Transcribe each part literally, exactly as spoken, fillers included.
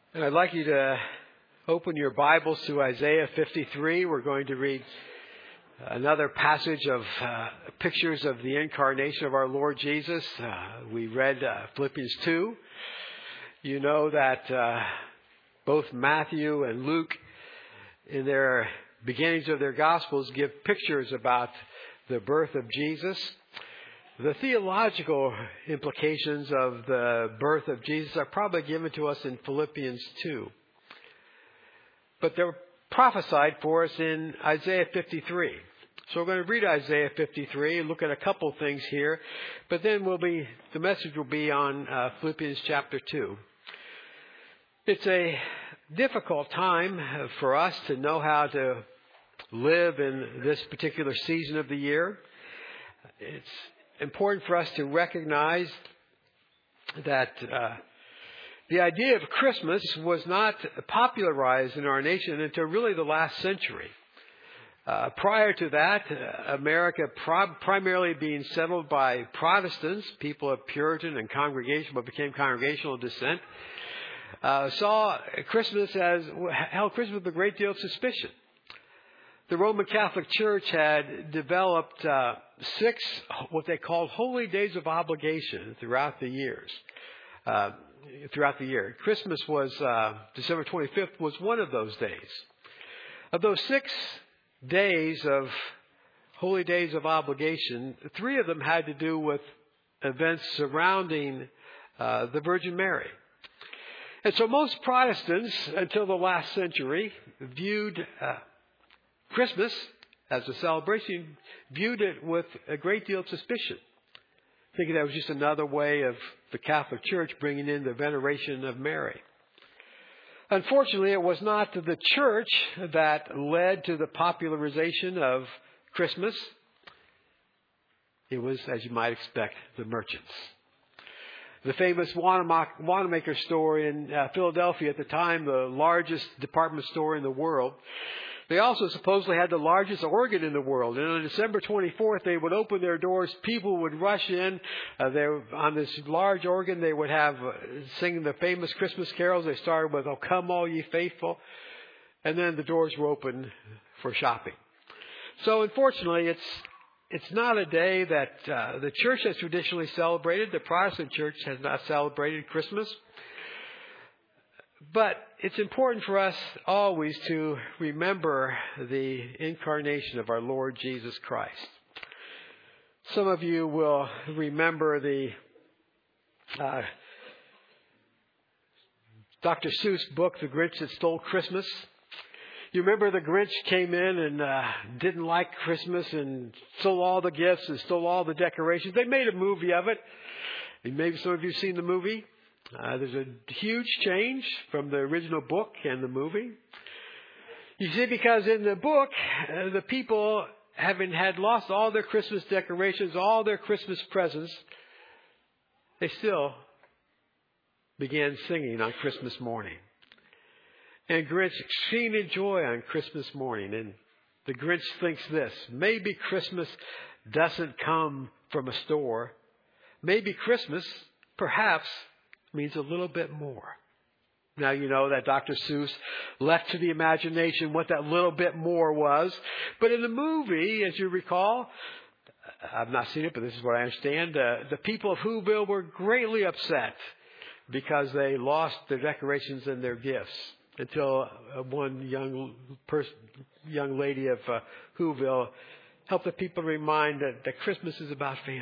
And I'd like you to open your Bibles to Isaiah fifty-three. We're going to read another passage of uh, pictures of the incarnation of our Lord Jesus. Uh, we read uh, Philippians two. You know that uh, both Matthew and Luke, in their beginnings of their Gospels, give pictures about the birth of Jesus. The theological implications of the birth of Jesus are probably given to us in Philippians two. But they're prophesied for us in Isaiah fifty-three. So we're going to read Isaiah fifty-three, look at a couple things here, but then we'll be the message will be on uh, Philippians chapter two. It's a difficult time for us to know how to live in this particular season of the year. It's important for us to recognize that uh, the idea of Christmas was not popularized in our nation until really the last century. Uh, prior to that, uh, America pro- primarily being settled by Protestants, people of Puritan and congregational, became congregational descent, uh, saw Christmas as, held Christmas with a great deal of suspicion. The Roman Catholic Church had developed uh, six, what they called holy days of obligation throughout the years. Uh, throughout the year. Christmas was, uh, December twenty-fifth was one of those days. Of those six days of holy days of obligation, three of them had to do with events surrounding uh, the Virgin Mary. And so most Protestants, until the last century, viewed uh, Christmas as a celebration, viewed it with a great deal of suspicion, thinking that was just another way of the Catholic Church bringing in the veneration of Mary. Unfortunately, it was not the church that led to the popularization of Christmas. It was, as you might expect, the merchants. The famous Wanamaker store in uh, Philadelphia at the time, the largest department store in the world. They also supposedly had the largest organ in the world. And on December twenty-fourth, they would open their doors. People would rush in. Uh, they were, on this large organ, they would have uh, singing the famous Christmas carols. They started with, "Oh, come all ye faithful." And then the doors were open for shopping. So unfortunately, it's it's not a day that uh, the church has traditionally celebrated. The Protestant church has not celebrated Christmas. But it's important for us always to remember the incarnation of our Lord Jesus Christ. Some of you will remember the uh, Doctor Seuss book, The Grinch That Stole Christmas. You remember the Grinch came in and uh, didn't like Christmas and stole all the gifts and stole all the decorations. They made a movie of it. And maybe some of you have seen the movie. Uh, there's a huge change from the original book and the movie. You see, because in the book, uh, the people, having had lost all their Christmas decorations, all their Christmas presents, they still began singing on Christmas morning. And Grinch exceeded joy on Christmas morning. And the Grinch thinks this: maybe Christmas doesn't come from a store. Maybe Christmas, perhaps, means a little bit more. Now, you know that Doctor Seuss left to the imagination what that little bit more was. But in the movie, as you recall, I've not seen it, but this is what I understand, uh, the people of Whoville were greatly upset because they lost their decorations and their gifts until uh, one young person, young lady of uh, Whoville helped the people remind that, that Christmas is about families.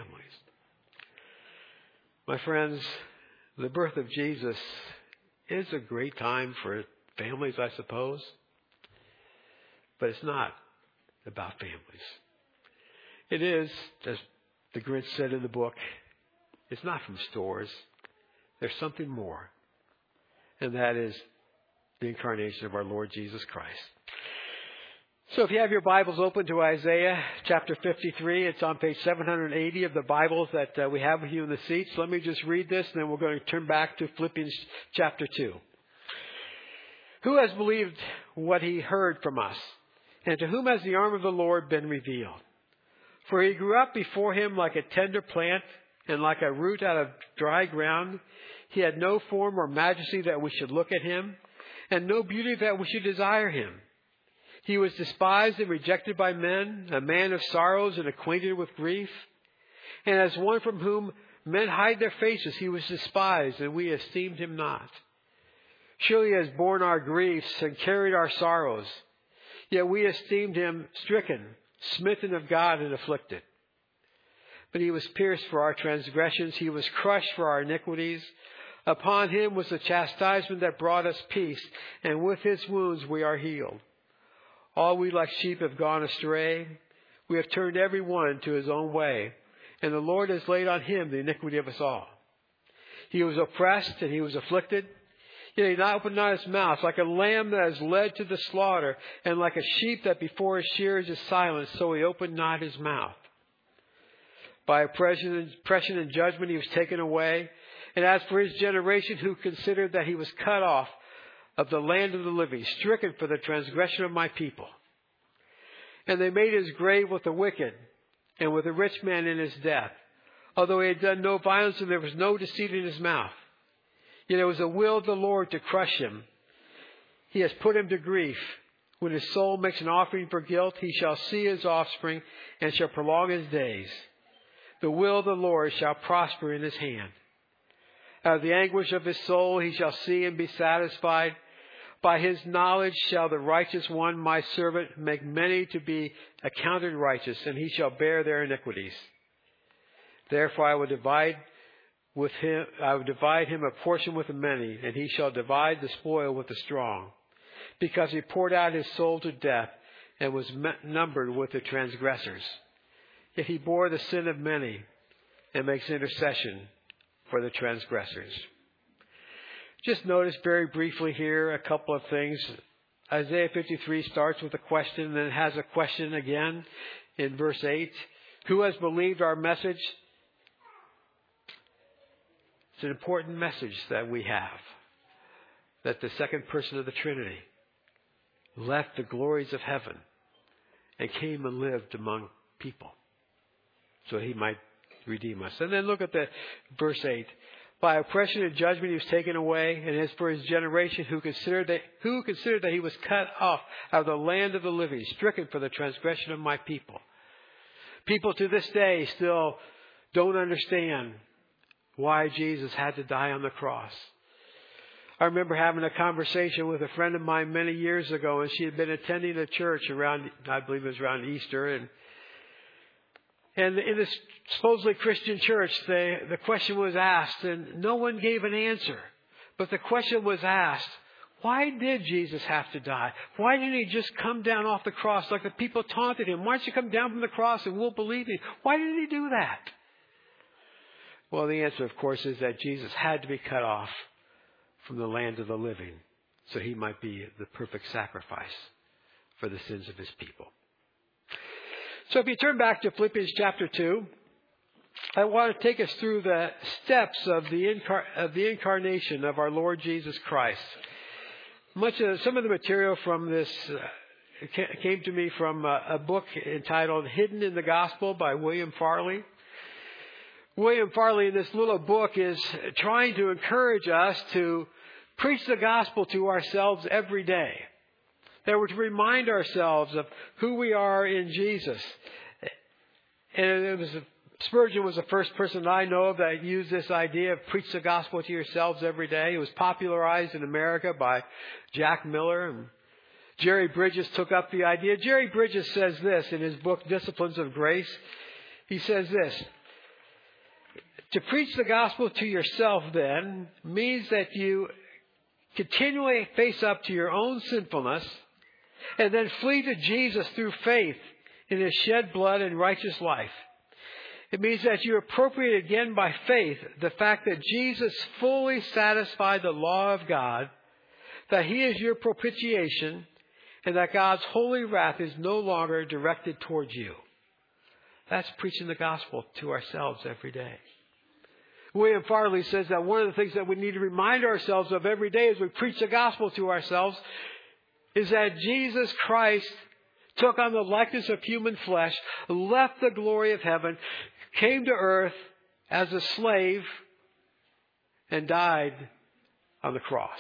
My friends, the birth of Jesus is a great time for families, I suppose. But it's not about families. It is, as the Grinch said in the book, it's not from stores. There's something more. And that is the incarnation of our Lord Jesus Christ. So if you have your Bibles open to Isaiah chapter fifty-three, it's on page seven eighty of the Bibles that uh, we have with you in the seats. Let me just read this, and then we're going to turn back to Philippians chapter two. Who has believed what he heard from us? And to whom has the arm of the Lord been revealed? For he grew up before him like a tender plant and like a root out of dry ground. He had no form or majesty that we should look at him, and no beauty that we should desire him. He was despised and rejected by men, a man of sorrows and acquainted with grief. And as one from whom men hide their faces, he was despised, and we esteemed him not. Surely he has borne our griefs and carried our sorrows. Yet we esteemed him stricken, smitten of God, and afflicted. But he was pierced for our transgressions. He was crushed for our iniquities. Upon him was the chastisement that brought us peace, and with his wounds we are healed. All we like sheep have gone astray. We have turned every one to his own way, and the Lord has laid on him the iniquity of us all. He was oppressed and he was afflicted, yet he not opened not his mouth. Like a lamb that is led to the slaughter, and like a sheep that before his shears is silent, so he opened not his mouth. By oppression and judgment he was taken away. And as for his generation, who considered that he was cut off of the land of the living, stricken for the transgression of my people. And they made his grave with the wicked, and with a rich man in his death, although he had done no violence and there was no deceit in his mouth. Yet it was the will of the Lord to crush him. He has put him to grief. When his soul makes an offering for guilt, he shall see his offspring and shall prolong his days. The will of the Lord shall prosper in his hand. Out of the anguish of his soul he shall see and be satisfied. By his knowledge shall the righteous one, my servant, make many to be accounted righteous, and he shall bear their iniquities. Therefore I will divide with him, I will divide him a portion with the many, and he shall divide the spoil with the strong, because he poured out his soul to death and was numbered with the transgressors. Yet he bore the sin of many and makes intercession for the transgressors. Just notice very briefly here a couple of things. Isaiah fifty-three starts with a question and then has a question again in verse eight. Who has believed our message? It's an important message that we have. That the second person of the Trinity left the glories of heaven and came and lived among people so he might redeem us. And then look at the verse eight. By oppression and judgment he was taken away, and as for his generation who considered that who considered that he was cut off out of the land of the living, stricken for the transgression of my people. People to this day still don't understand why Jesus had to die on the cross. I remember having a conversation with a friend of mine many years ago, and she had been attending a church around, I believe it was around Easter, and And in this supposedly Christian church, the, the question was asked, and no one gave an answer. But the question was asked, why did Jesus have to die? Why didn't he just come down off the cross like the people taunted him? Why don't you come down from the cross and we'll believe you? Why didn't he do that? Well, the answer, of course, is that Jesus had to be cut off from the land of the living so he might be the perfect sacrifice for the sins of his people. So if you turn back to Philippians chapter two, I want to take us through the steps of the, incar- of the incarnation of our Lord Jesus Christ. Much of some of the material from this uh, came to me from a, a book entitled Hidden in the Gospel by William Farley. William Farley in this little book is trying to encourage us to preach the gospel to ourselves every day. That we're to remind ourselves of who we are in Jesus. And it was Spurgeon was the first person I know of that used this idea of preach the gospel to yourselves every day. It was popularized in America by Jack Miller. And Jerry Bridges took up the idea. Jerry Bridges says this in his book, Disciplines of Grace. He says this. To preach the gospel to yourself, then, means that you continually face up to your own sinfulness and then flee to Jesus through faith in his shed blood and righteous life. It means that you appropriate again by faith the fact that Jesus fully satisfied the law of God, that he is your propitiation, and that God's holy wrath is no longer directed towards you. That's preaching the gospel to ourselves every day. William Farley says that one of the things that we need to remind ourselves of every day as we preach the gospel to ourselves is that Jesus Christ took on the likeness of human flesh, left the glory of heaven, came to earth as a slave, and died on the cross.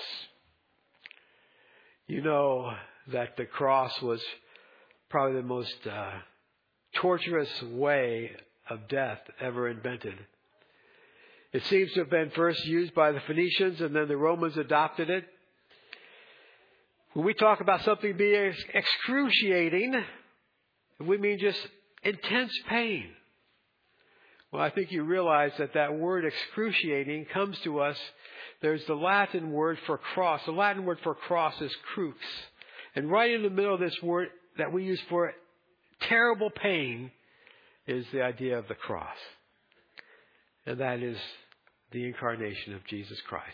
You know that the cross was probably the most uh, torturous way of death ever invented. It seems to have been first used by the Phoenicians, and then the Romans adopted it. When we talk about something being excruciating, we mean just intense pain. Well, I think you realize that that word excruciating comes to us. There's the Latin word for cross. The Latin word for cross is crux. And right in the middle of this word that we use for terrible pain is the idea of the cross. And that is the incarnation of Jesus Christ.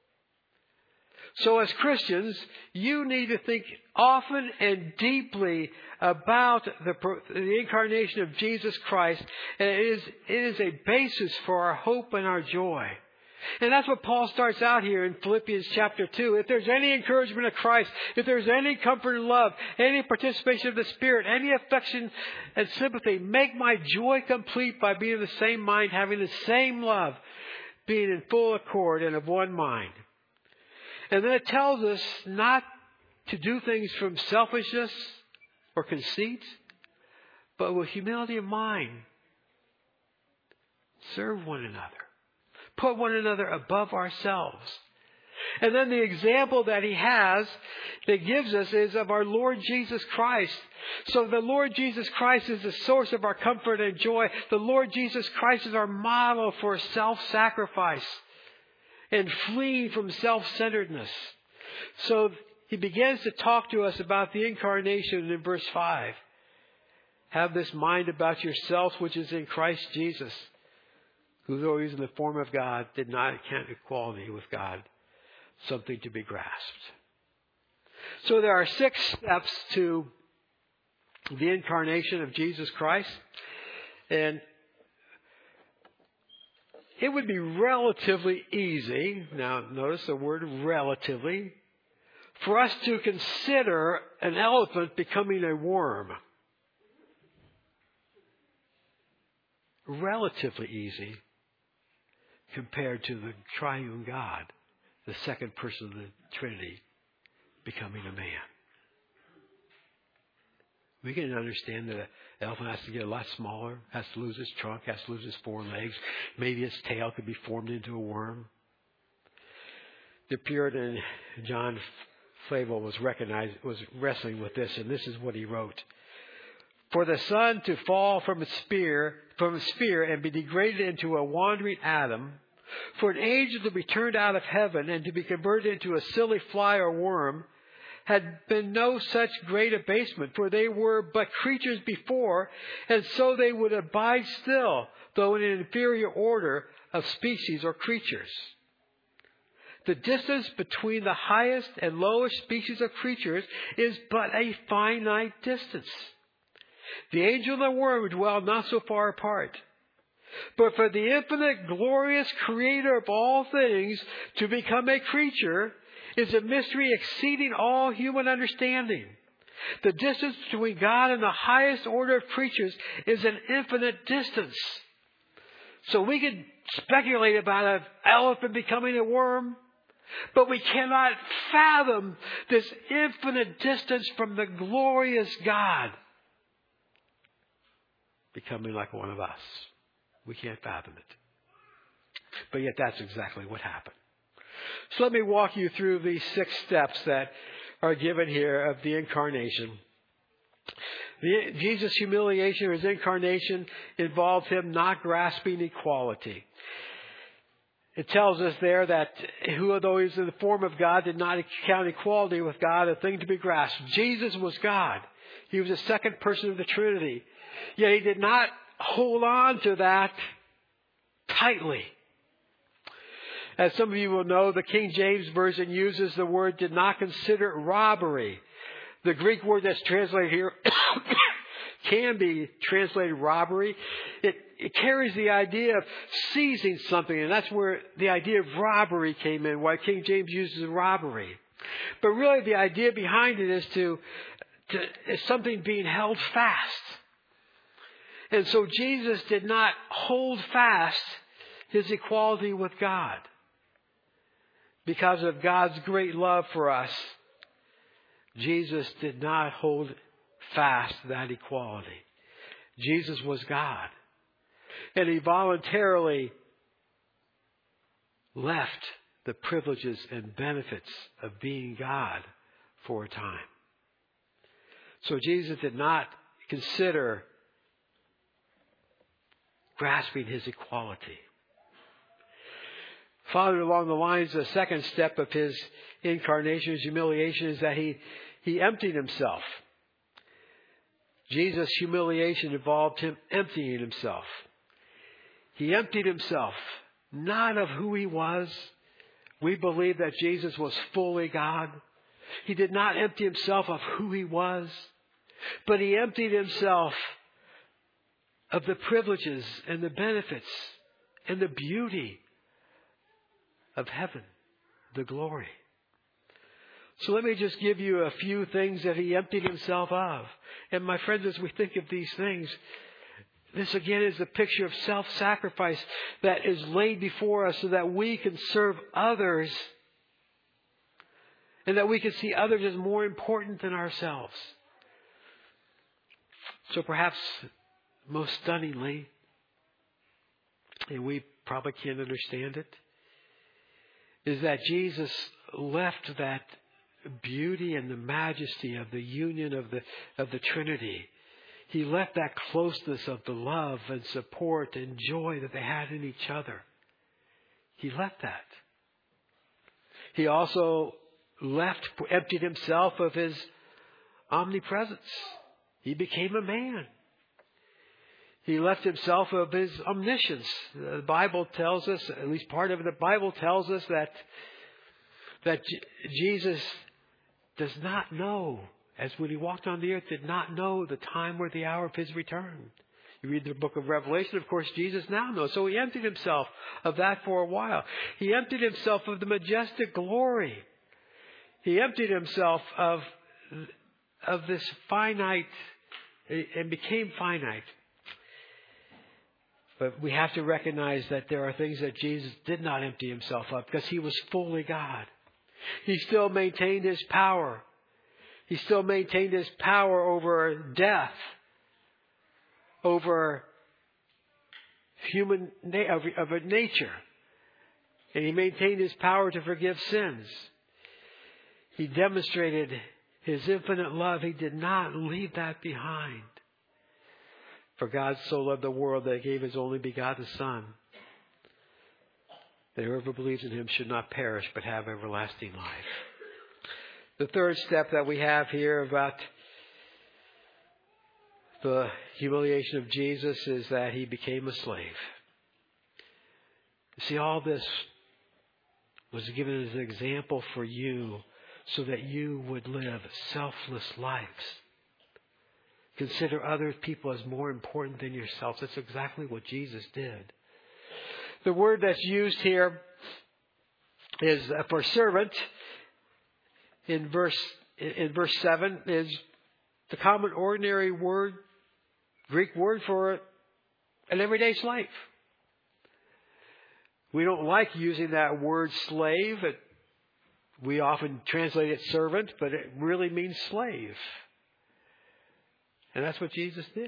So as Christians, you need to think often and deeply about the, the incarnation of Jesus Christ. And it is, it is a basis for our hope and our joy. And that's what Paul starts out here in Philippians chapter two. If there's any encouragement of Christ, if there's any comfort and love, any participation of the Spirit, any affection and sympathy, make my joy complete by being of the same mind, having the same love, being in full accord and of one mind. And then it tells us not to do things from selfishness or conceit, but with humility of mind. Serve one another. Put one another above ourselves. And then the example that he has, that gives us, is of our Lord Jesus Christ. So the Lord Jesus Christ is the source of our comfort and joy. The Lord Jesus Christ is our model for self-sacrifice and fleeing from self-centeredness. So he begins to talk to us about the incarnation in verse five. Have this mind about yourselves, which is in Christ Jesus, who, though he was in the form of God, did not count equality with God something to be grasped. So there are six steps to the incarnation of Jesus Christ. And it would be relatively easy, now notice the word relatively, for us to consider an elephant becoming a worm. Relatively easy compared to the triune God, the second person of the Trinity, becoming a man. We can understand that an elephant has to get a lot smaller, has to lose its trunk, has to lose its four legs. Maybe its tail could be formed into a worm. The Puritan John Flavel was recognized, was wrestling with this, and this is what he wrote. For the sun to fall from its spear, from its sphere and be degraded into a wandering atom, for an angel to be turned out of heaven and to be converted into a silly fly or worm, had been no such great abasement, for they were but creatures before, and so they would abide still, though in an inferior order of species or creatures. The distance between the highest and lowest species of creatures is but a finite distance. The angel and the worm dwell not so far apart. But for the infinite, glorious Creator of all things to become a creature is a mystery exceeding all human understanding. The distance between God and the highest order of creatures is an infinite distance. So we can speculate about an elephant becoming a worm, but we cannot fathom this infinite distance from the glorious God becoming like one of us. We can't fathom it. But yet that's exactly what happened. So let me walk you through these six steps that are given here of the incarnation. The, Jesus' humiliation or his incarnation involved him not grasping equality. It tells us there that who, though he was in the form of God, did not count equality with God a thing to be grasped. Jesus was God. He was the second person of the Trinity. Yet he did not hold on to that tightly. As some of you will know, the King James Version uses the word did not consider it robbery. The Greek word that's translated here can be translated robbery. It, it carries the idea of seizing something, and that's where the idea of robbery came in, why King James uses robbery. But really the idea behind it is to, to is something being held fast. And so Jesus did not hold fast his equality with God. because of God's great love for us, Jesus did not hold fast that equality. Jesus was God. And He voluntarily left the privileges and benefits of being God for a time. So Jesus did not consider grasping His equality. Following along the lines, the second step of His incarnation, His humiliation, is that He, he emptied Himself. Jesus' humiliation involved Him emptying Himself. He emptied Himself, not of who He was. We believe that Jesus was fully God. He did not empty Himself of who He was, but He emptied Himself of the privileges and the benefits and the beauty of heaven, the glory. So let me just give you a few things that He emptied Himself of. And my friends, as we think of these things, this again is a picture of self-sacrifice that is laid before us so that we can serve others and that we can see others as more important than ourselves. So perhaps most stunningly, and we probably can't understand it, is that Jesus left that beauty and the majesty of the union of the of the Trinity. He left that closeness of the love and support and joy that they had in each other. He left that. He also left, emptied Himself of His omnipresence. He became a man. He left Himself of His omniscience. The Bible tells us, at least part of it, the Bible tells us that, that J- Jesus does not know, as when He walked on the earth, did not know the time or the hour of His return. You read the book of Revelation, of course, Jesus now knows. So He emptied Himself of that for a while. He emptied Himself of the majestic glory. He emptied Himself of, of this finite, and became finite. But we have to recognize that there are things that Jesus did not empty Himself of because He was fully God. He still maintained His power. He still maintained His power over death, over human na- of, of nature. And He maintained His power to forgive sins. He demonstrated His infinite love. He did not leave that behind. For God so loved the world that He gave His only begotten Son, that whoever believes in Him should not perish but have everlasting life. The third step that we have here about the humiliation of Jesus is that He became a slave. You see, all this was given as an example for you so that you would live selfless lives. Consider other people as more important than yourselves. That's exactly what Jesus did. The word that's used here is for servant. In verse in verse seven is the common ordinary word, Greek word for an everyday slave. We don't like using that word slave. It, we often translate it servant, but it really means slave. And that's what Jesus did.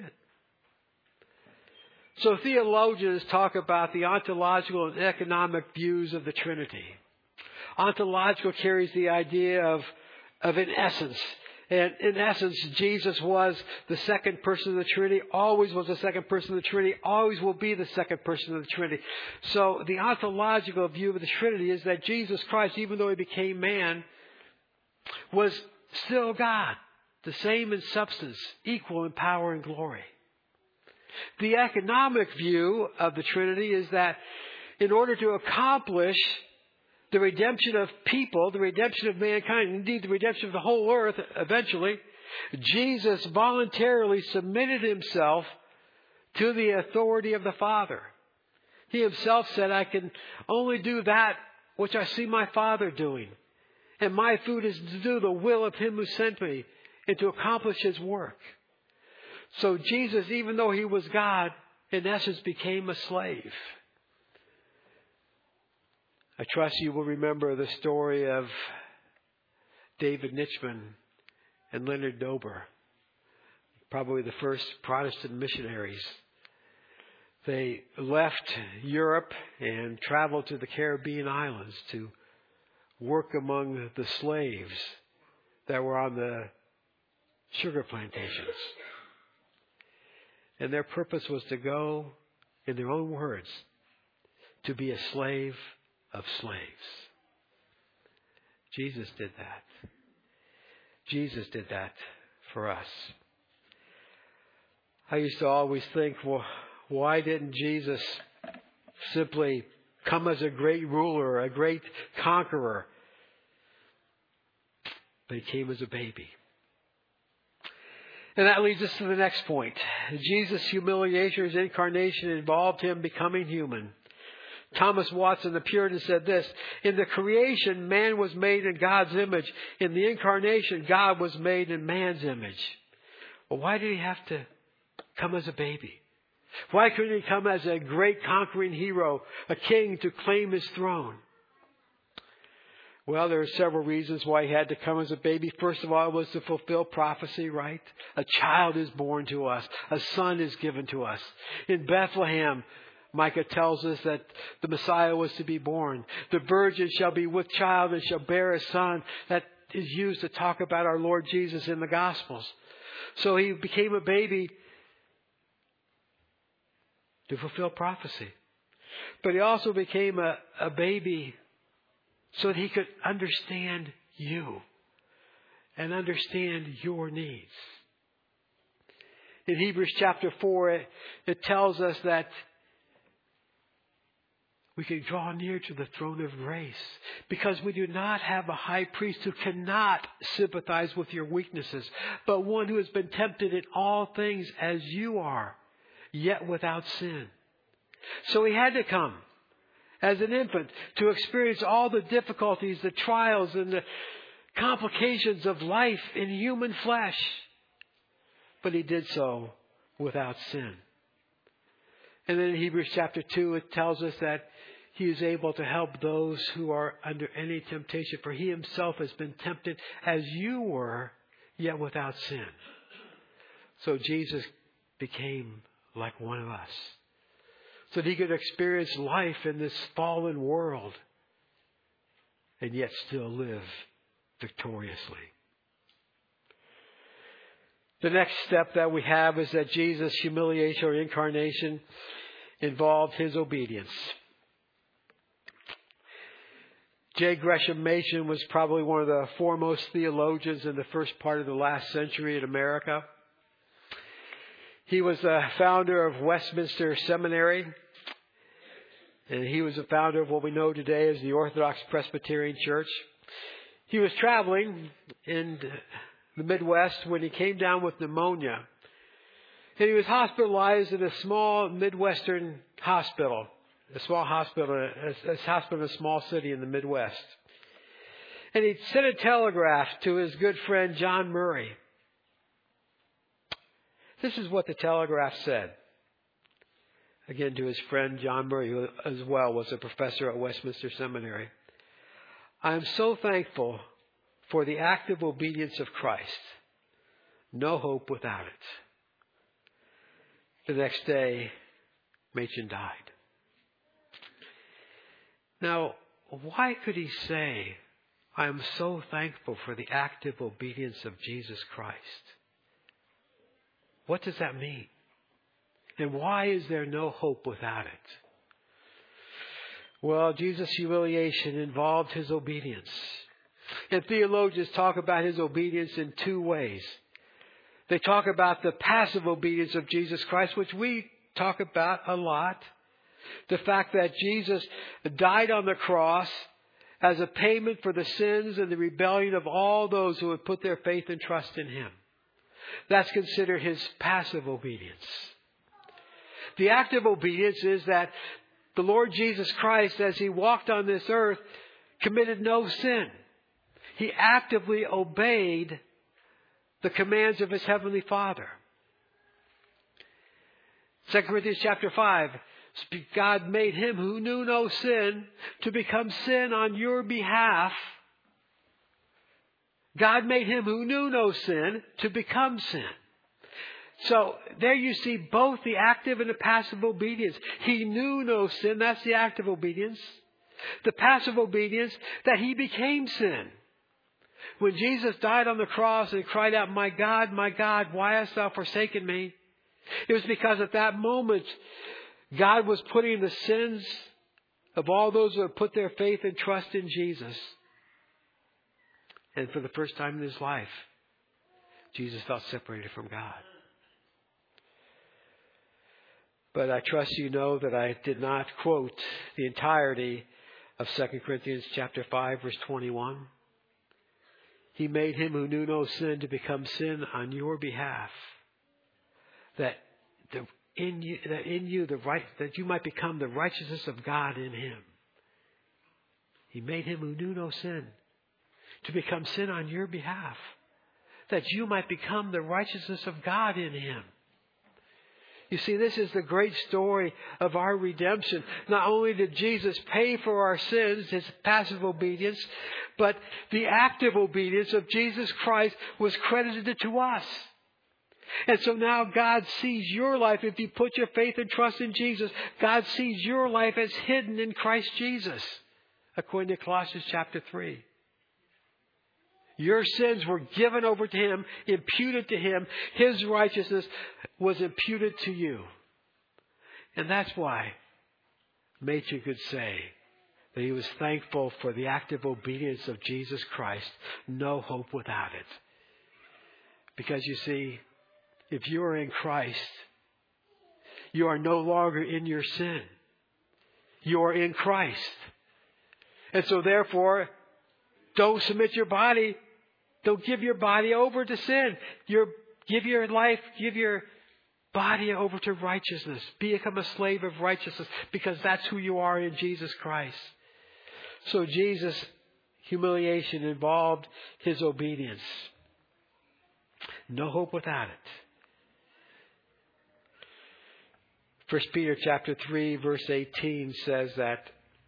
So theologians talk about the ontological and economic views of the Trinity. Ontological carries the idea of, of an essence. And in essence, Jesus was the second person of the Trinity, always was the second person of the Trinity, always will be the second person of the Trinity. So the ontological view of the Trinity is that Jesus Christ, even though He became man, was still God. The same in substance, equal in power and glory. The economic view of the Trinity is that in order to accomplish the redemption of people, the redemption of mankind, indeed the redemption of the whole earth eventually, Jesus voluntarily submitted Himself to the authority of the Father. He Himself said, I can only do that which I see my Father doing. And my food is to do the will of Him who sent me, and to accomplish His work. So Jesus, even though He was God, in essence became a slave. I trust you will remember the story of David Nitschmann and Leonard Dober, probably the first Protestant missionaries. They left Europe and traveled to the Caribbean islands to work among the slaves that were on the sugar plantations. And their purpose was to go, in their own words, to be a slave of slaves. Jesus did that. Jesus did that for us. I used to always think, well, why didn't Jesus simply come as a great ruler, a great conqueror? But he came as a baby. And that leads us to the next point. Jesus' humiliation, his incarnation, involved him becoming human. Thomas Watson, the Puritan, said this: in the creation, man was made in God's image. In the incarnation, God was made in man's image. Well, why did he have to come as a baby? Why couldn't he come as a great conquering hero, a king to claim his throne? Well, there are several reasons why he had to come as a baby. First of all, it was to fulfill prophecy, right? A child is born to us. A son is given to us. In Bethlehem, Micah tells us that the Messiah was to be born. The virgin shall be with child and shall bear a son. That is used to talk about our Lord Jesus in the Gospels. So he became a baby to fulfill prophecy. But he also became a, a baby so that he could understand you and understand your needs. In Hebrews chapter four, it, it tells us that we can draw near to the throne of grace because we do not have a high priest who cannot sympathize with your weaknesses, but one who has been tempted in all things as you are, yet without sin. So he had to come as an infant to experience all the difficulties, the trials, and the complications of life in human flesh. But he did so without sin. And then in Hebrews chapter two, it tells us that he is able to help those who are under any temptation. For he himself has been tempted as you were, yet without sin. So Jesus became like one of us, so that he could experience life in this fallen world and yet still live victoriously. The next step that we have is that Jesus' humiliation or incarnation involved his obedience. J. Gresham Machen was probably one of the foremost theologians in the first part of the last century in America. He was the founder of Westminster Seminary, and he was the founder of what we know today as the Orthodox Presbyterian Church. He was traveling in the Midwest when he came down with pneumonia, and he was hospitalized in a small Midwestern hospital, a small hospital, a, a hospital in a small city in the Midwest. And he sent a telegraph to his good friend John Murray. This is what the telegraph said. Again, to his friend John Murray, who as well was a professor at Westminster Seminary. I am so thankful for the active obedience of Christ. No hope without it. The next day, Machen died. Now, why could he say, I am so thankful for the active obedience of Jesus Christ? What does that mean? And why is there no hope without it? Well, Jesus' humiliation involved his obedience. And theologians talk about his obedience in two ways. They talk about the passive obedience of Jesus Christ, which we talk about a lot. The fact that Jesus died on the cross as a payment for the sins and the rebellion of all those who would put their faith and trust in him. That's considered his passive obedience. The active obedience is that the Lord Jesus Christ, as he walked on this earth, committed no sin. He actively obeyed the commands of his heavenly Father. Second Corinthians chapter five God made him who knew no sin to become sin on your behalf. God made him who knew no sin to become sin. So there you see both the active and the passive obedience. He knew no sin. That's the active obedience. The passive obedience, that he became sin. When Jesus died on the cross and cried out, "My God, my God, why hast thou forsaken me?" It was because at that moment, God was putting the sins of all those who have put their faith and trust in Jesus. And for the first time in his life, Jesus felt separated from God. But I trust you know that I did not quote the entirety of Second Corinthians chapter five, verse twenty-one. He made him who knew no sin to become sin on your behalf, that the, in you, that in you the right, that you might become the righteousness of God in him. He made him who knew no sin to become sin on your behalf, that you might become the righteousness of God in him. You see, this is the great story of our redemption. Not only did Jesus pay for our sins, his passive obedience, but the active obedience of Jesus Christ was credited to us. And so now God sees your life. If you put your faith and trust in Jesus, God sees your life as hidden in Christ Jesus, according to Colossians chapter three. Your sins were given over to him, imputed to him. His righteousness was imputed to you. And that's why Matthew could say that he was thankful for the active obedience of Jesus Christ. No hope without it. Because you see, if you are in Christ, you are no longer in your sin. You are in Christ. And so therefore, don't submit your body. Don't give your body over to sin. Your, give your life, give your body over to righteousness. Become a slave of righteousness, because that's who you are in Jesus Christ. So Jesus' humiliation involved his obedience. No hope without it. First Peter chapter three, verse eighteen says that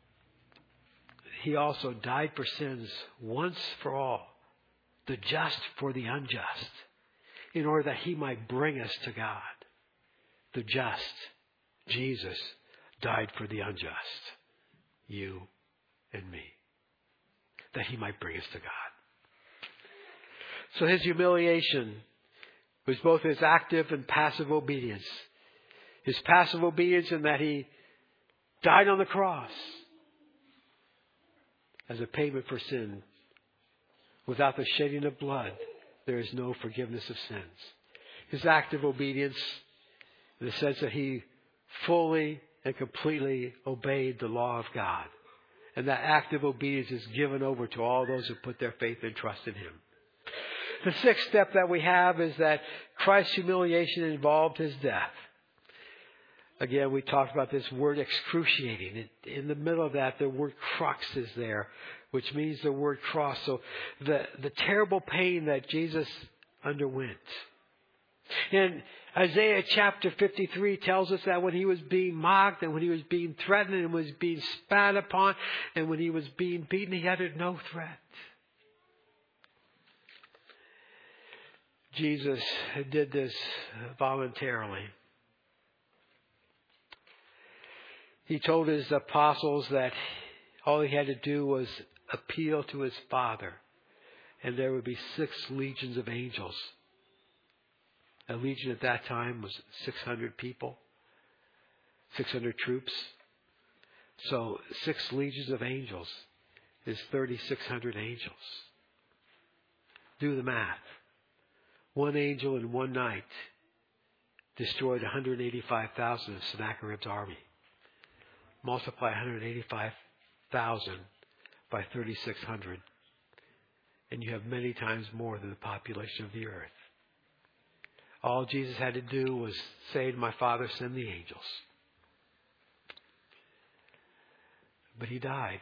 he also died for sins once for all, the just for the unjust, in order that he might bring us to God. The just, Jesus, died for the unjust, you and me, that he might bring us to God. So his humiliation was both his active and passive obedience. His passive obedience in that he died on the cross as a payment for sin. Without the shedding of blood, there is no forgiveness of sins. His active obedience, in the sense that he fully and completely obeyed the law of God. And that active obedience is given over to all those who put their faith and trust in him. The sixth step that we have is that Christ's humiliation involved his death. Again, we talked about this word excruciating. In the middle of that, the word crux is there, which means the word cross. So the, the terrible pain that Jesus underwent. And Isaiah chapter fifty-three tells us that when he was being mocked and when he was being threatened and was being spat upon and when he was being beaten, he uttered no threat. Jesus did this voluntarily. He told his apostles that all he had to do was appeal to his Father, and there would be six legions of angels. A legion at that time was six hundred people, six hundred troops. So six legions of angels is thirty-six hundred angels. Do the math. One angel in one night destroyed one hundred eighty-five thousand of Sennacherib's army. Multiply one hundred eighty-five thousand by thirty-six hundred, and you have many times more than the population of the earth. All Jesus had to do was say to my Father, send the angels. But he died.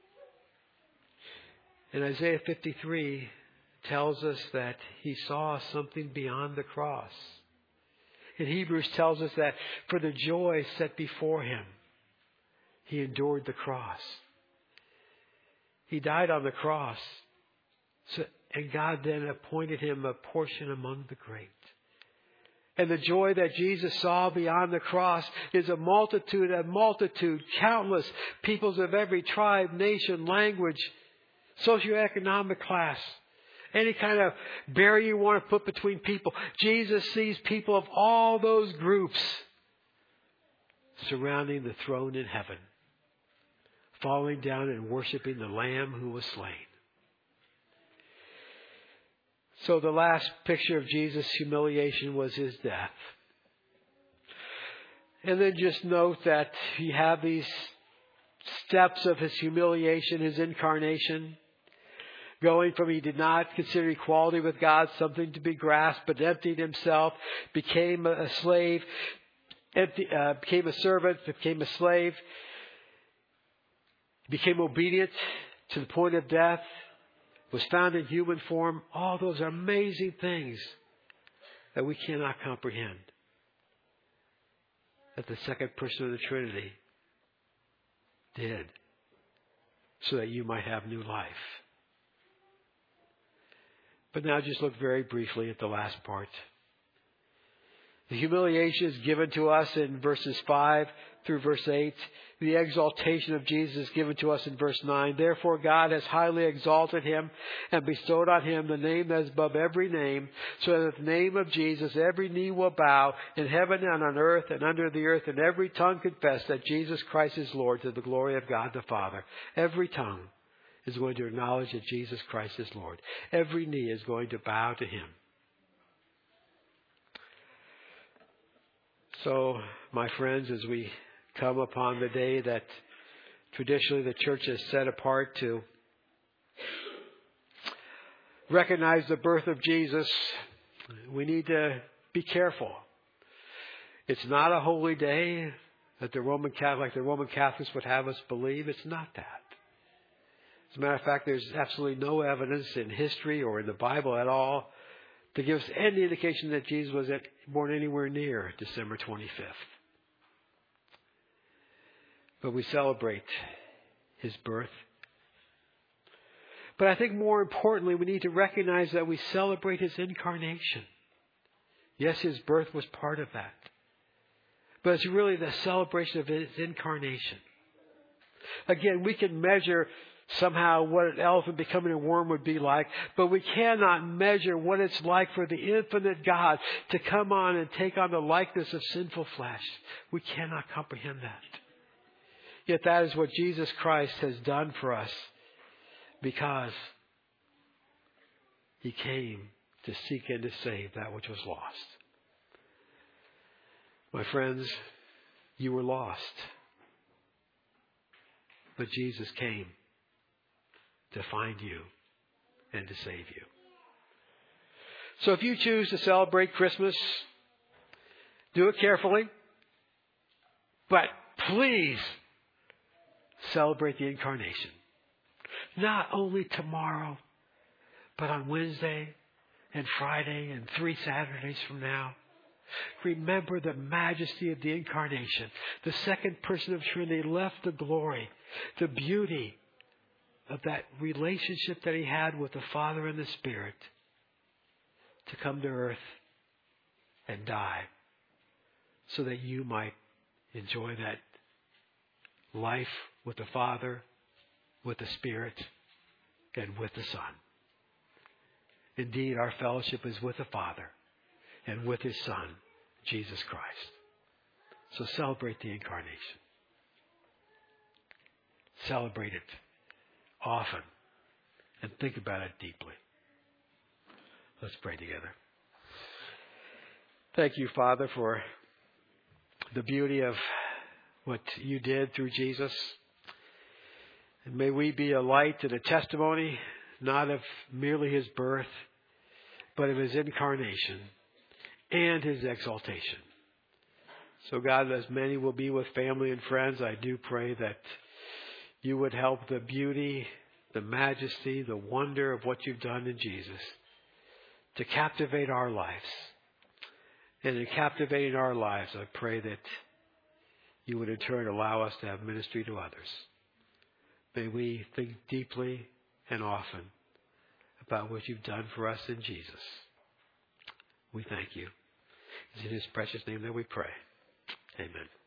And Isaiah fifty-three tells us that he saw something beyond the cross. in Hebrews tells us that for the joy set before him, he endured the cross. He died on the cross. So, and God then appointed him a portion among the great. And the joy that Jesus saw beyond the cross is a multitude, a multitude, countless peoples of every tribe, nation, language, socioeconomic class, any kind of barrier you want to put between people. Jesus sees people of all those groups surrounding the throne in heaven, falling down and worshiping the Lamb who was slain. So the last picture of Jesus' humiliation was his death. And then just note that you have these steps of his humiliation, his incarnation, going from he did not consider equality with God something to be grasped, but emptied himself, became a slave, empty, uh, became a servant, became a slave, became obedient to the point of death, was found in human form. All those are amazing things that we cannot comprehend. That the second person of the Trinity did so that you might have new life. But now just look very briefly at the last part. The humiliation is given to us in verses five through verse eight. The exaltation of Jesus is given to us in verse nine. Therefore God has highly exalted him and bestowed on him the name that is above every name, so that at the name of Jesus every knee will bow in heaven and on earth and under the earth, and every tongue confess that Jesus Christ is Lord, to the glory of God the Father. Every tongue is going to acknowledge that Jesus Christ is Lord. Every knee is going to bow to him. So, my friends, as we come upon the day that traditionally the church has set apart to recognize the birth of Jesus, we need to be careful. It's not a holy day that the Roman Catholic, like the Roman Catholics would have us believe. It's not that. As a matter of fact, there's absolutely no evidence in history or in the Bible at all to give us any indication that Jesus was born anywhere near December twenty-fifth. But we celebrate his birth. But I think more importantly, we need to recognize that we celebrate his incarnation. Yes, his birth was part of that. But it's really the celebration of his incarnation. Again, we can measure somehow what an elephant becoming a worm would be like, but we cannot measure what it's like for the infinite God to come on and take on the likeness of sinful flesh. We cannot comprehend that. Yet that is what Jesus Christ has done for us, because he came to seek and to save that which was lost. My friends, you were lost, but Jesus came to find you and to save you. So if you choose to celebrate Christmas, do it carefully. But please celebrate the incarnation. Not only tomorrow, but on Wednesday and Friday and three Saturdays from now. Remember the majesty of the incarnation. The second person of Trinity left the glory, the beauty of that relationship that he had with the Father and the Spirit to come to earth and die so that you might enjoy that life with the Father, with the Spirit, and with the Son. Indeed, our fellowship is with the Father and with his Son, Jesus Christ. So celebrate the incarnation. Celebrate it often and think about it deeply. Let's pray together. Thank you, Father, for the beauty of what you did through Jesus. And may we be a light and a testimony, not of merely his birth, but of his incarnation and his exaltation. So God, as many will be with family and friends, I do pray that you would help the beauty, the majesty, the wonder of what you've done in Jesus to captivate our lives. and in captivating our lives, I pray that you would in turn allow us to have ministry to others. May we think deeply and often about what you've done for us in Jesus. We thank you. It's in his precious name that we pray. Amen.